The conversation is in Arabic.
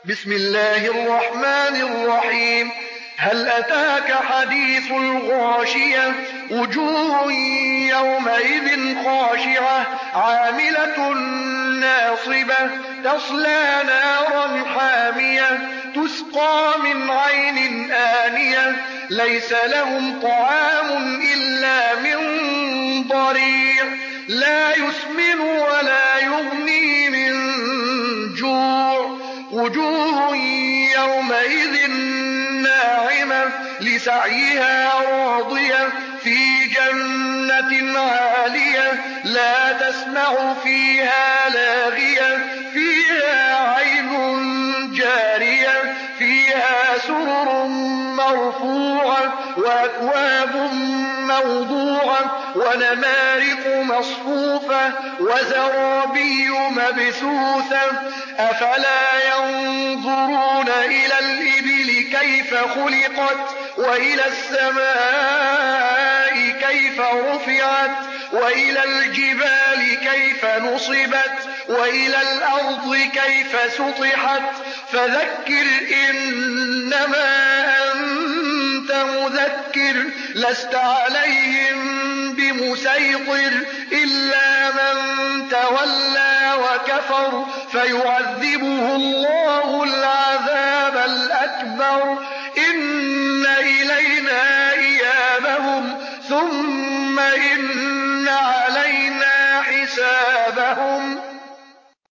بسم الله الرحمن الرحيم هل أتاك حديث الغاشية وجوه يومئذ خاشعة عاملة ناصبة تصلى نارا حامية تسقى من عين آنية ليس لهم طعام إلا من ضريع لا يسمن ولا يغني من جوع وجوه يومئذ ناعمة لسعيها راضية في جنة عالية لا تسمع فيها لاغية فيها عين جارية فيها سرر مرفوعة وأكواب موضوعة ونمارق مصفوفة وزرابي مبثوثة أفلا ينظرون إلى الإبل كيف خلقت وإلى السماء كيف رفعت وإلى الجبال كيف نصبت وإلى الأرض كيف سطحت فذكر إنما أنت مذكر لست عليهم بمسيطر إلا من تولى وكفر فيعذبه الله العذاب الأكبر إن إلينا إيابهم ثم إن علينا حسابهم